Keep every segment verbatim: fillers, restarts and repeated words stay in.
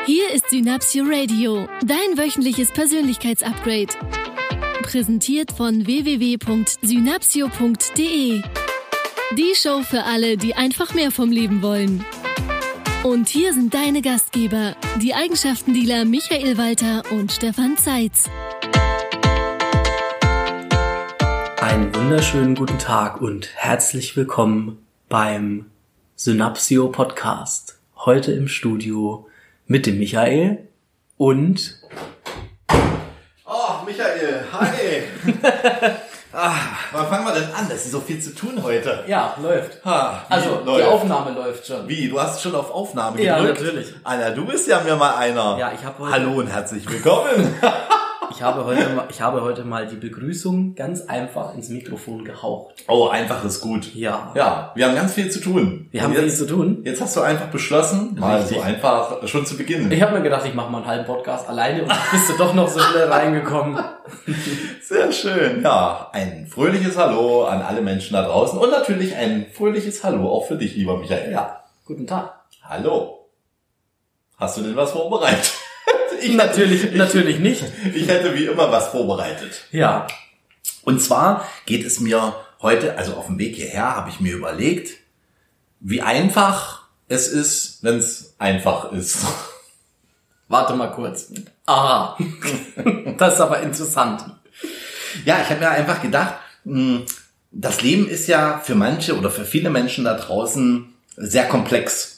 Hier ist Synapsio Radio, dein wöchentliches Persönlichkeitsupgrade. Präsentiert von w w w punkt synapsio punkt d e. Die Show für alle, die einfach mehr vom Leben wollen. Und hier sind deine Gastgeber, die Eigenschaftendealer Michael Walter und Stefan Zeitz. Einen wunderschönen guten Tag und herzlich willkommen beim Synapsio Podcast. Heute im Studio mit dem Michael und... Oh, Michael, hi! ah, wann fangen wir denn an? Das ist so viel zu tun heute. Ja, läuft. Ha, also, läuft? Die Aufnahme läuft schon. Wie, du hast schon auf Aufnahme ja, gedrückt? Ja, natürlich. Alter, du bist ja mir mal einer. Ja, ich habe heute... Hallo und herzlich willkommen. Ich habe heute mal, ich habe heute mal die Begrüßung ganz einfach ins Mikrofon gehaucht. Oh, einfach ist gut. Ja. Ja, wir haben ganz viel zu tun. Wir haben jetzt, viel zu tun. Jetzt hast du einfach beschlossen, mal Richtig. so einfach schon zu beginnen. Ich habe mir gedacht, ich mache mal einen halben Podcast alleine und bist du doch noch so schnell reingekommen. Sehr schön. Ja, ein fröhliches Hallo an alle Menschen da draußen und natürlich ein fröhliches Hallo auch für dich, lieber Michael. Ja, guten Tag. Hallo. Hast du denn was vorbereitet? Ich natürlich, ich, natürlich nicht. Ich hätte wie immer was vorbereitet. Ja. Und zwar geht es mir heute, also auf dem Weg hierher, habe ich mir überlegt, wie einfach es ist, wenn es einfach ist. Warte mal kurz. Aha. Das ist aber interessant. Ja, ich habe mir einfach gedacht, das Leben ist ja für manche oder für viele Menschen da draußen sehr komplex.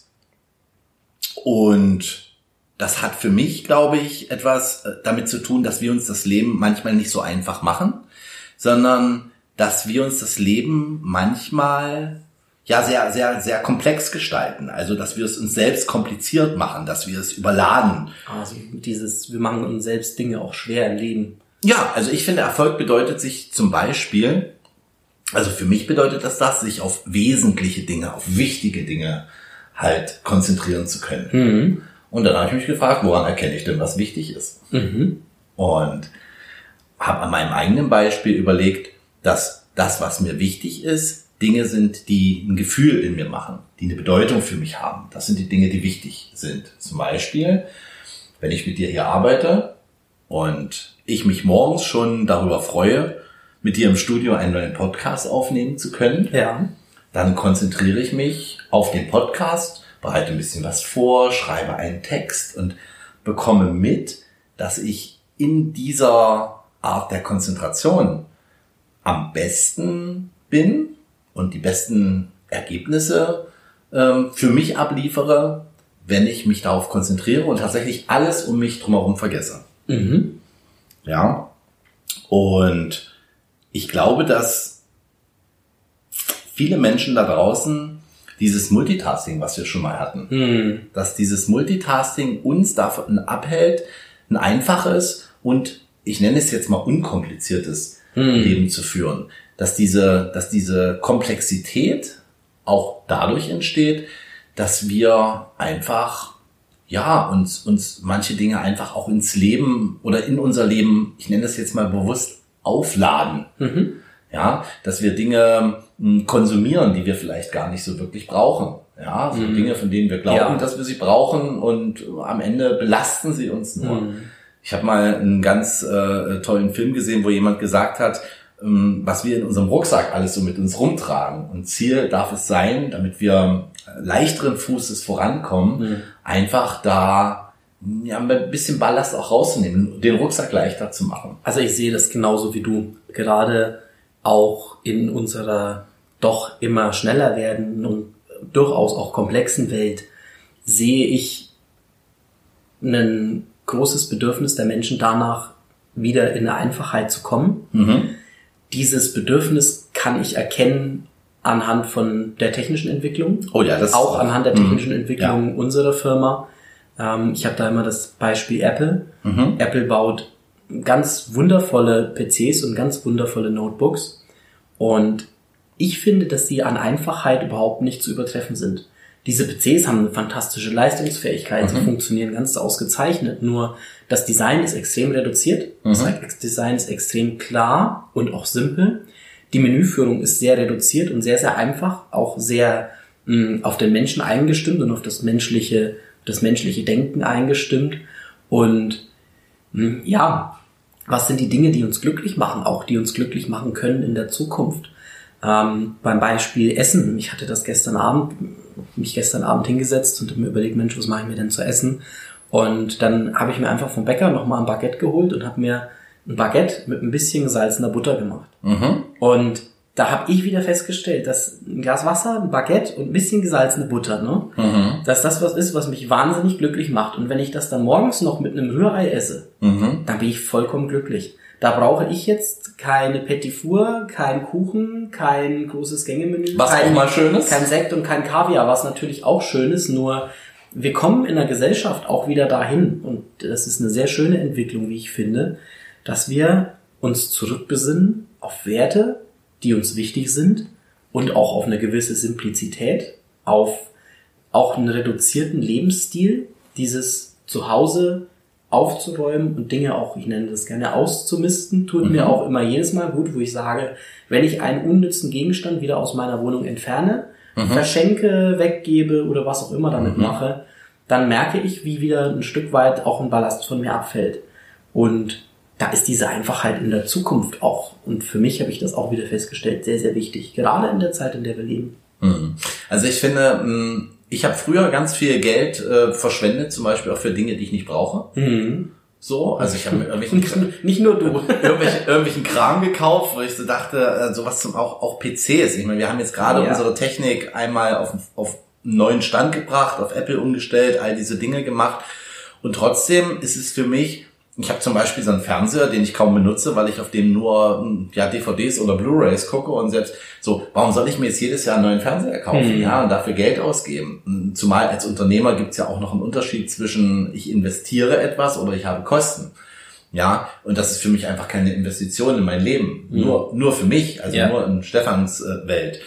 Und das hat für mich, glaube ich, etwas damit zu tun, dass wir uns das Leben manchmal nicht so einfach machen, sondern dass wir uns das Leben manchmal ja sehr, sehr, sehr komplex gestalten. Also, dass wir es uns selbst kompliziert machen, dass wir es überladen. Also dieses, wir machen uns selbst Dinge auch schwer im Leben. Ja, also ich finde, Erfolg bedeutet sich zum Beispiel, also für mich bedeutet das das, sich auf wesentliche Dinge, auf wichtige Dinge halt konzentrieren zu können. Mhm. Und dann habe ich mich gefragt, woran erkenne ich denn, was wichtig ist? Mhm. Und habe an meinem eigenen Beispiel überlegt, dass das, was mir wichtig ist, Dinge sind, die ein Gefühl in mir machen, die eine Bedeutung für mich haben. Das sind die Dinge, die wichtig sind. Zum Beispiel, wenn ich mit dir hier arbeite und ich mich morgens schon darüber freue, mit dir im Studio einen neuen Podcast aufnehmen zu können, ja. Dann konzentriere ich mich auf den Podcast, bereite ein bisschen was vor, schreibe einen Text und bekomme mit, dass ich in dieser Art der Konzentration am besten bin und die besten Ergebnisse ähm, für mich abliefere, wenn ich mich darauf konzentriere und tatsächlich alles um mich drumherum vergesse. Mhm. Ja. Und ich glaube, dass viele Menschen da draußen dieses Multitasking, was wir schon mal hatten, mhm. dass dieses Multitasking uns davon abhält, ein einfaches und ich nenne es jetzt mal unkompliziertes mhm. Leben zu führen. Dass diese, dass diese Komplexität auch dadurch entsteht, dass wir einfach, ja, uns, uns manche Dinge einfach auch ins Leben oder in unser Leben, ich nenne das jetzt mal bewusst, aufladen. Mhm. Ja, dass wir Dinge mh, konsumieren, die wir vielleicht gar nicht so wirklich brauchen. Ja, so mhm. Dinge, von denen wir glauben, ja. dass wir sie brauchen und am Ende belasten sie uns nur. Mhm. Ich habe mal einen ganz äh, tollen Film gesehen, wo jemand gesagt hat, ähm, was wir in unserem Rucksack alles so mit uns rumtragen. Und Ziel darf es sein, damit wir leichteren Fußes vorankommen, mhm. einfach da ja, ein bisschen Ballast auch rauszunehmen, den Rucksack leichter zu machen. Also ich sehe das genauso wie du. Gerade auch in unserer doch immer schneller werdenden und durchaus auch komplexen Welt sehe ich ein großes Bedürfnis der Menschen danach, wieder in eine Einfachheit zu kommen. Mhm. Dieses Bedürfnis kann ich erkennen anhand von der technischen Entwicklung. Oh ja, das auch anhand der technischen mhm. Entwicklung ja. unserer Firma. Ähm, ich habe da immer das Beispiel Apple. Mhm. Apple baut ganz wundervolle P Cs und ganz wundervolle Notebooks. Und ich finde, dass sie an Einfachheit überhaupt nicht zu übertreffen sind. Diese P Cs haben eine fantastische Leistungsfähigkeit, mhm. sie funktionieren ganz ausgezeichnet. Nur das Design ist extrem reduziert, mhm. das Design ist extrem klar und auch simpel. Die Menüführung ist sehr reduziert und sehr, sehr einfach, auch sehr mh, auf den Menschen eingestimmt und auf das menschliche das menschliche Denken eingestimmt. Und mh, ja, was sind die Dinge, die uns glücklich machen, auch die uns glücklich machen können in der Zukunft? Ähm, beim Beispiel Essen. Ich hatte das gestern Abend, mich gestern Abend hingesetzt und mir überlegt, Mensch, was mache ich mir denn zu essen? Und dann habe ich mir einfach vom Bäcker nochmal ein Baguette geholt und habe mir ein Baguette mit ein bisschen gesalzener Butter gemacht. Mhm. Und da habe ich wieder festgestellt, dass ein Glas Wasser, ein Baguette und ein bisschen gesalzene Butter, ne, mhm. dass das was ist, was mich wahnsinnig glücklich macht. Und wenn ich das dann morgens noch mit einem Rührei esse, mhm. dann bin ich vollkommen glücklich. Da brauche ich jetzt keine Petit Four, keinen Kuchen, kein großes Gängemenü. Was kein, auch mal schön ist. Kein Sekt und kein Kaviar, was natürlich auch schön ist. Nur wir kommen in der Gesellschaft auch wieder dahin. Und das ist eine sehr schöne Entwicklung, wie ich finde, dass wir uns zurückbesinnen auf Werte, die uns wichtig sind und auch auf eine gewisse Simplizität, auf auch einen reduzierten Lebensstil, dieses Zuhause aufzuräumen und Dinge auch, ich nenne das gerne, auszumisten, tut mhm. mir auch immer jedes Mal gut, wo ich sage, wenn ich einen unnützen Gegenstand wieder aus meiner Wohnung entferne, mhm. verschenke, weggebe oder was auch immer damit mhm. mache, dann merke ich, wie wieder ein Stück weit auch ein Ballast von mir abfällt. Und da ist diese Einfachheit in der Zukunft auch, und für mich habe ich das auch wieder festgestellt, sehr, sehr wichtig, gerade in der Zeit, in der wir leben. Also ich finde, ich habe früher ganz viel Geld äh, verschwendet, zum Beispiel auch für Dinge, die ich nicht brauche. Mhm. So, also ich habe mir irgendwelchen nicht nur du irgendwelchen, irgendwelchen Kram gekauft, wo ich so dachte, sowas zum auch auch P Cs. Ich meine, wir haben jetzt gerade ja. unsere Technik einmal auf auf einen neuen Stand gebracht, auf Apple umgestellt, all diese Dinge gemacht, und trotzdem ist es für mich, ich habe zum Beispiel so einen Fernseher, den ich kaum benutze, weil ich auf dem nur ja D V Ds oder Blu-rays gucke, und selbst so, warum soll ich mir jetzt jedes Jahr einen neuen Fernseher kaufen, mhm. ja, und dafür Geld ausgeben? Zumal als Unternehmer gibt's ja auch noch einen Unterschied zwischen ich investiere etwas oder ich habe Kosten. Ja, und das ist für mich einfach keine Investition in mein Leben, mhm. nur nur für mich, also ja. nur in Stefans äh, Welt.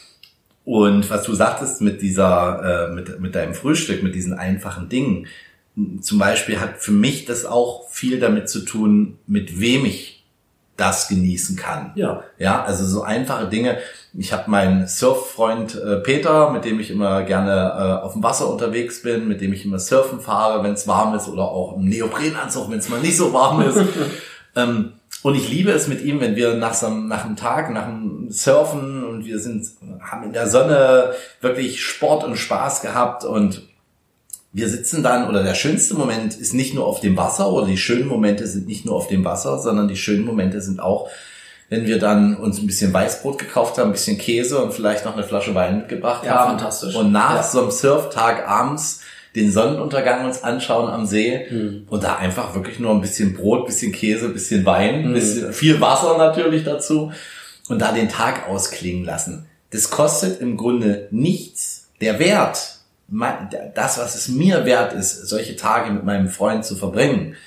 Und was du sagtest mit dieser äh, mit mit deinem Frühstück, mit diesen einfachen Dingen, zum Beispiel hat für mich das auch viel damit zu tun, mit wem ich das genießen kann. Ja. Ja, also so einfache Dinge. Ich habe meinen Surffreund äh, Peter, mit dem ich immer gerne äh, auf dem Wasser unterwegs bin, mit dem ich immer surfen fahre, wenn es warm ist, oder auch im Neoprenanzug, wenn es mal nicht so warm ist. ähm, und ich liebe es mit ihm, wenn wir nach so einem, nach einem Tag, nach dem Surfen, und wir sind, haben in der Sonne wirklich Sport und Spaß gehabt, und wir sitzen dann, oder der schönste Moment ist nicht nur auf dem Wasser, oder die schönen Momente sind nicht nur auf dem Wasser, sondern die schönen Momente sind auch, wenn wir dann uns ein bisschen Weißbrot gekauft haben, ein bisschen Käse und vielleicht noch eine Flasche Wein mitgebracht ja, haben. Fantastisch. Und nach ja. so einem Surftag abends den Sonnenuntergang uns anschauen am See mhm. und da einfach wirklich nur ein bisschen Brot, ein bisschen Käse, ein bisschen Wein, ein bisschen, viel Wasser natürlich dazu, und da den Tag ausklingen lassen. Das kostet im Grunde nichts. Der Wert, das, was es mir wert ist, solche Tage mit meinem Freund zu verbringen,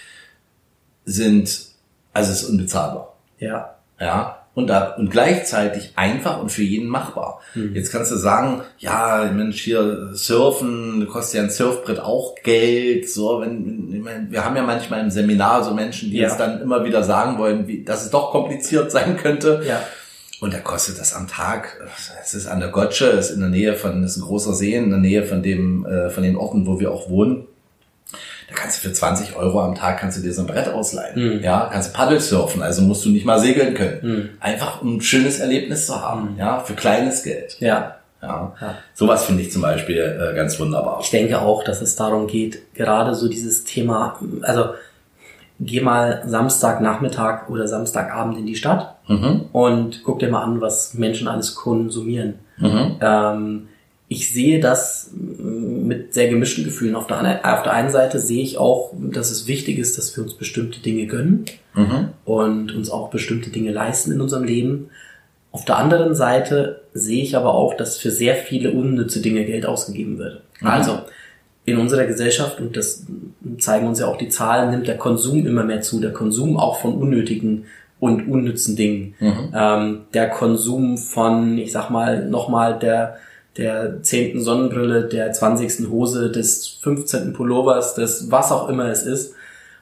sind, also es ist unbezahlbar. Ja. Ja. Und da, und gleichzeitig einfach und für jeden machbar. Mhm. Jetzt kannst du sagen, ja, Mensch, hier surfen, kostet ja ein Surfbrett auch Geld, so, wenn, ich meine, wir haben ja manchmal im Seminar so Menschen, die ja. jetzt dann immer wieder sagen wollen, wie, dass es doch kompliziert sein könnte. Ja. Und da kostet das am Tag, es ist an der Gotsche, es ist in der Nähe von, es ist ein großer See, in der Nähe von dem, äh, von den Orten, wo wir auch wohnen. Da kannst du für zwanzig Euro am Tag kannst du dir so ein Brett ausleihen. Mhm. Ja, kannst du Paddel surfen, also musst du nicht mal segeln können. Mhm. Einfach um ein schönes Erlebnis zu haben, mhm. ja, für kleines Geld. Ja. Ja. ja. Sowas finde ich zum Beispiel äh, ganz wunderbar. Ich denke auch, dass es darum geht, gerade so dieses Thema, also geh mal Samstagnachmittag oder Samstagabend in die Stadt mhm. und guck dir mal an, was Menschen alles konsumieren. Mhm. Ähm, ich sehe das mit sehr gemischten Gefühlen. Auf der, auf der einen Seite sehe ich auch, dass es wichtig ist, dass wir uns bestimmte Dinge gönnen mhm. und uns auch bestimmte Dinge leisten in unserem Leben. Auf der anderen Seite sehe ich aber auch, dass für sehr viele unnütze Dinge Geld ausgegeben wird. Mhm. Also in unserer Gesellschaft, und das zeigen uns ja auch die Zahlen, nimmt der Konsum immer mehr zu. Der Konsum auch von unnötigen und unnützen Dingen. Mhm. Ähm, der Konsum von, ich sag mal, nochmal der der zehnten Sonnenbrille, der zwanzigsten Hose, des fünfzehnten Pullovers, des was auch immer es ist.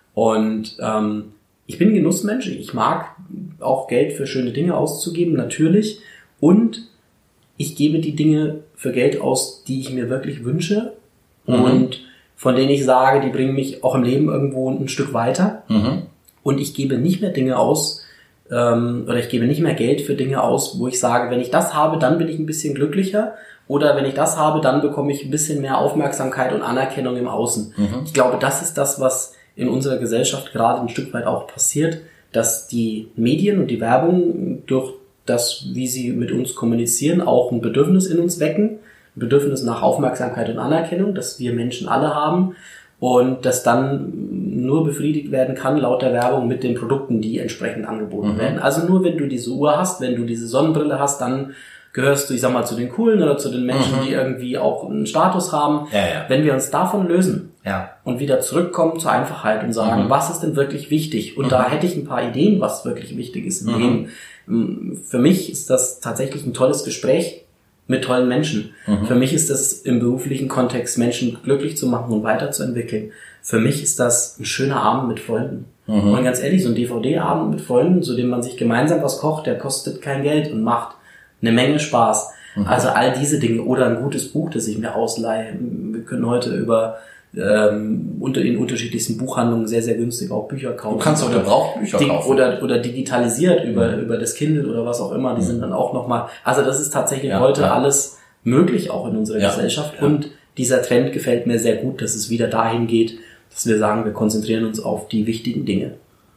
Und ähm, ich bin Genussmensch. Ich mag auch Geld für schöne Dinge auszugeben, natürlich. Und ich gebe die Dinge für Geld aus, die ich mir wirklich wünsche. Mhm. Und von denen ich sage, die bringen mich auch im Leben irgendwo ein Stück weiter. Mhm. Und ich gebe nicht mehr Dinge aus, ähm, oder ich gebe nicht mehr Geld für Dinge aus, wo ich sage, wenn ich das habe, dann bin ich ein bisschen glücklicher. Oder wenn ich das habe, dann bekomme ich ein bisschen mehr Aufmerksamkeit und Anerkennung im Außen. Mhm. Ich glaube, das ist das, was in unserer Gesellschaft gerade ein Stück weit auch passiert, dass die Medien und die Werbung durch das, wie sie mit uns kommunizieren, auch ein Bedürfnis in uns wecken. Ein Bedürfnis nach Aufmerksamkeit und Anerkennung, das wir Menschen alle haben. Und das dann nur befriedigt werden kann, laut der Werbung, mit den Produkten, die entsprechend angeboten mhm. werden. Also nur wenn du diese Uhr hast, wenn du diese Sonnenbrille hast, dann gehörst du, ich sag mal, zu den Coolen oder zu den Menschen, mhm. die irgendwie auch einen Status haben. Ja, ja. Wenn wir uns davon lösen ja. und wieder zurückkommen zur Einfachheit und sagen, mhm. was ist denn wirklich wichtig? Und mhm. da hätte ich ein paar Ideen, was wirklich wichtig ist im mhm. Leben. Für mich ist das tatsächlich ein tolles Gespräch mit tollen Menschen. Mhm. Für mich ist das im beruflichen Kontext, Menschen glücklich zu machen und weiterzuentwickeln. Für mich ist das ein schöner Abend mit Freunden. Mhm. Und ganz ehrlich, so ein D V D-Abend mit Freunden, zu dem man sich gemeinsam was kocht, der kostet kein Geld und macht eine Menge Spaß. Mhm. Also all diese Dinge oder ein gutes Buch, das ich mir ausleihe. Wir können heute über ähm, unter in unterschiedlichsten Buchhandlungen sehr, sehr günstig auch Bücher kaufen. Du kannst auch Gebrauchtbücher kaufen. Oder, oder digitalisiert über, mhm. über das Kindle oder was auch immer. Die mhm. sind dann auch nochmal, also das ist tatsächlich ja, heute ja. alles möglich auch in unserer ja, Gesellschaft. Ja. Und dieser Trend gefällt mir sehr gut, dass es wieder dahin geht, dass wir sagen, wir konzentrieren uns auf die wichtigen Dinge.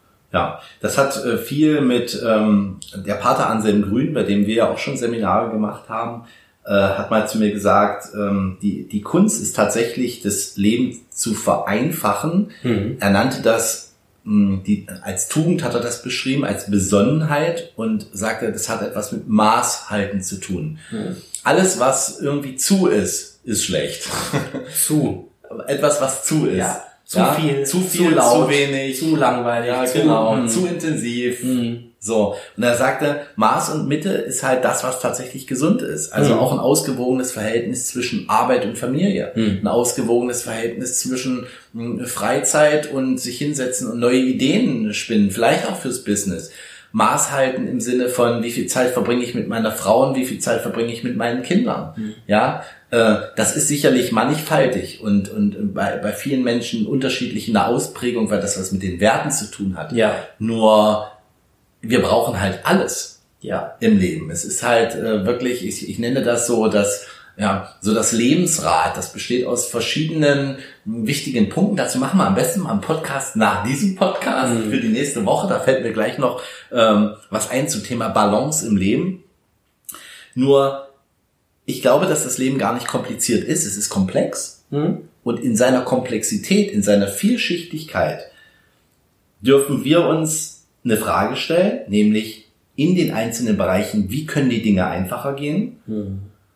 Ja, das hat äh, viel mit ähm, der Pater Anselm Grün, bei dem wir ja auch schon Seminare gemacht haben, äh, hat mal zu mir gesagt, ähm, die die Kunst ist tatsächlich, das Leben zu vereinfachen. Mhm. Er nannte das, mh, die als Tugend hat er das beschrieben, als Besonnenheit und sagte, das hat etwas mit Maßhalten zu tun. Mhm. Alles, was irgendwie zu ist, ist schlecht. Zu. Etwas, was zu ist. Ja. Zu ja, viel, zu viel, zu laut, zu wenig, zu langweilig, ja, zu, genau, mh. zu intensiv. Mhm. So. Und er sagte, Maß und Mitte ist halt das, was tatsächlich gesund ist. Also mhm. auch ein ausgewogenes Verhältnis zwischen Arbeit und Familie. Mhm. Ein ausgewogenes Verhältnis zwischen mh, Freizeit und sich hinsetzen und neue Ideen spinnen. Vielleicht auch fürs Business. Maß halten im Sinne von, wie viel Zeit verbringe ich mit meiner Frau und wie viel Zeit verbringe ich mit meinen Kindern. Mhm. Ja, äh, das ist sicherlich mannigfaltig und und bei bei vielen Menschen unterschiedlich in der Ausprägung, weil das was mit den Werten zu tun hat. Ja. Nur wir brauchen halt alles. Ja. Im Leben. Es ist halt äh, wirklich, ich, ich nenne das so, dass ja, so das Lebensrad, das besteht aus verschiedenen wichtigen Punkten. Dazu machen wir am besten mal einen Podcast nach diesem Podcast mhm. für die nächste Woche. Da fällt mir gleich noch ähm, was ein zum Thema Balance im Leben. Nur, ich glaube, dass das Leben gar nicht kompliziert ist. Es ist komplex. Mhm. Und in seiner Komplexität, in seiner Vielschichtigkeit dürfen wir uns eine Frage stellen, nämlich in den einzelnen Bereichen, wie können die Dinge einfacher gehen? Mhm.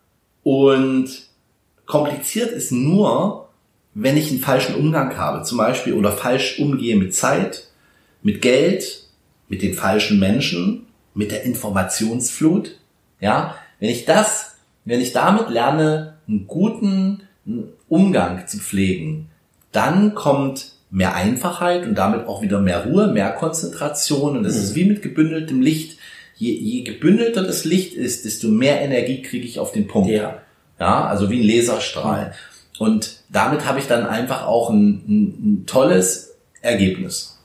Und kompliziert ist nur, wenn ich einen falschen Umgang habe, zum Beispiel, oder falsch umgehe mit Zeit, mit Geld, mit den falschen Menschen, mit der Informationsflut. Ja, wenn ich das, wenn ich damit lerne, einen guten Umgang zu pflegen, dann kommt mehr Einfachheit und damit auch wieder mehr Ruhe, mehr Konzentration. Und es mhm. ist wie mit gebündeltem Licht. Je, je gebündelter das Licht ist, desto mehr Energie kriege ich auf den Punkt. Ja. Ja, also wie ein Laserstrahl. Mhm. Und damit habe ich dann einfach auch ein, ein, ein tolles Ergebnis.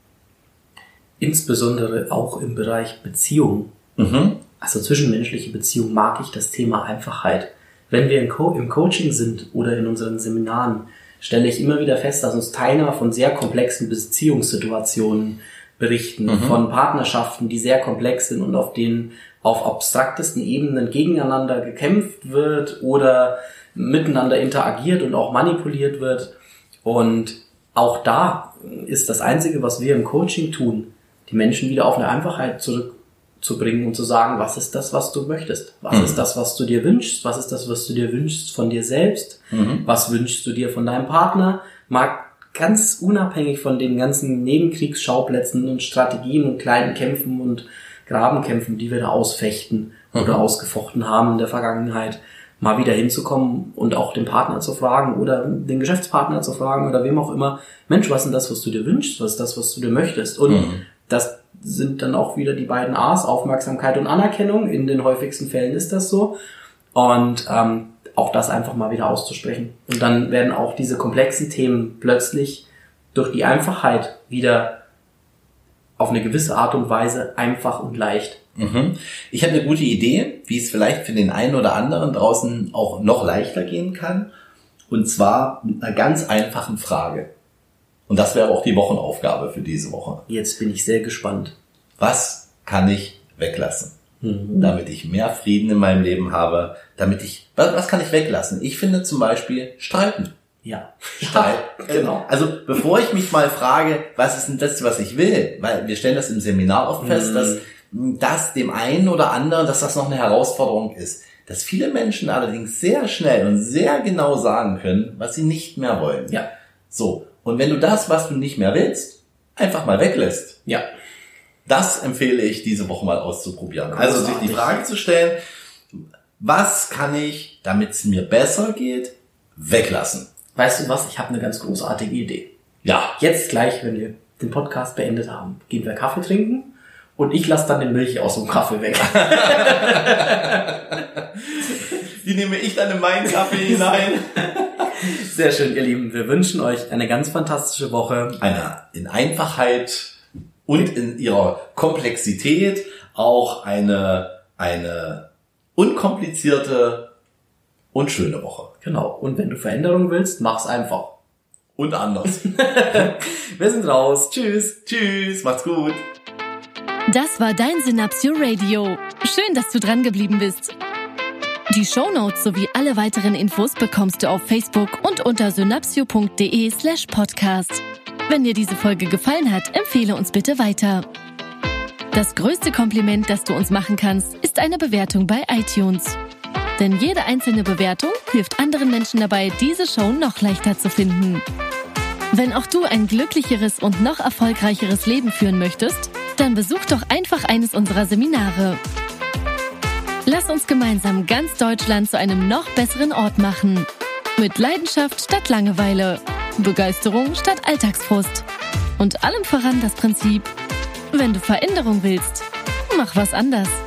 Insbesondere auch im Bereich Beziehung. Mhm. Also zwischenmenschliche Beziehung mag ich das Thema Einfachheit. Wenn wir im, Co- im Coaching sind oder in unseren Seminaren, stelle ich immer wieder fest, dass uns Teilnehmer von sehr komplexen Beziehungssituationen berichten, mhm. von Partnerschaften, die sehr komplex sind und auf denen auf abstraktesten Ebenen gegeneinander gekämpft wird oder miteinander interagiert und auch manipuliert wird. Und auch da ist das Einzige, was wir im Coaching tun, die Menschen wieder auf eine Einfachheit zurückzubringen und zu sagen, was ist das, was du möchtest? Was mhm. ist das, was du dir wünschst? Was ist das, was du dir wünschst von dir selbst? Mhm. Was wünschst du dir von deinem Partner? Mag ganz unabhängig von den ganzen Nebenkriegsschauplätzen und Strategien und kleinen Kämpfen und Grabenkämpfen, die wir da ausfechten mhm. oder ausgefochten haben in der Vergangenheit, mal wieder hinzukommen und auch den Partner zu fragen oder den Geschäftspartner zu fragen oder wem auch immer, Mensch, was ist denn das, was du dir wünschst? Was ist das, was du dir möchtest? Und mhm. das sind dann auch wieder die beiden A's, Aufmerksamkeit und Anerkennung. In den häufigsten Fällen ist das so. Und ähm, auch das einfach mal wieder auszusprechen. Und dann werden auch diese komplexen Themen plötzlich durch die Einfachheit wieder auf eine gewisse Art und Weise einfach und leicht. Mhm. Ich habe eine gute Idee, wie es vielleicht für den einen oder anderen draußen auch noch leichter gehen kann. Und zwar mit einer ganz einfachen Frage. Und das wäre auch die Wochenaufgabe für diese Woche. Jetzt bin ich sehr gespannt. Was kann ich weglassen? Mhm. Damit ich mehr Frieden in meinem Leben habe, damit ich, was, was kann ich weglassen? Ich finde zum Beispiel Streiten. Ja. Streiten. Genau. Also, bevor ich mich mal frage, was ist denn das, was ich will? Weil wir stellen das im Seminar oft fest, Mhm. dass das dem einen oder anderen, dass das noch eine Herausforderung ist. Dass viele Menschen allerdings sehr schnell und sehr genau sagen können, was sie nicht mehr wollen. Ja. So. Und wenn du das, was du nicht mehr willst, einfach mal weglässt, Ja. das empfehle ich diese Woche mal auszuprobieren. Also sich die Großartig. Frage zu stellen, was kann ich, damit es mir besser geht, weglassen? Weißt du was? Ich habe eine ganz großartige Idee. Ja. Jetzt gleich, wenn wir den Podcast beendet haben, gehen wir Kaffee trinken und ich lasse dann die Milch aus dem Kaffee weg. Die nehme ich dann in meinen Kaffee hinein. Sehr schön, ihr Lieben. Wir wünschen euch eine ganz fantastische Woche. Eine in Einfachheit und in ihrer Komplexität auch eine, eine unkomplizierte und schöne Woche. Genau. Und wenn du Veränderung willst, mach's einfach. Und anders. Wir sind raus. Tschüss. Tschüss, macht's gut. Das war dein Synapsio Radio. Schön, dass du dran geblieben bist. Die Shownotes sowie alle weiteren Infos bekommst du auf Facebook und unter synapsio.de slash podcast. Wenn dir diese Folge gefallen hat, empfehle uns bitte weiter. Das größte Kompliment, das du uns machen kannst, ist eine Bewertung bei iTunes. Denn jede einzelne Bewertung hilft anderen Menschen dabei, diese Show noch leichter zu finden. Wenn auch du ein glücklicheres und noch erfolgreicheres Leben führen möchtest, dann besuch doch einfach eines unserer Seminare. Lass uns gemeinsam ganz Deutschland zu einem noch besseren Ort machen. Mit Leidenschaft statt Langeweile, Begeisterung statt Alltagsfrust und allem voran das Prinzip: Wenn du Veränderung willst, mach was anders.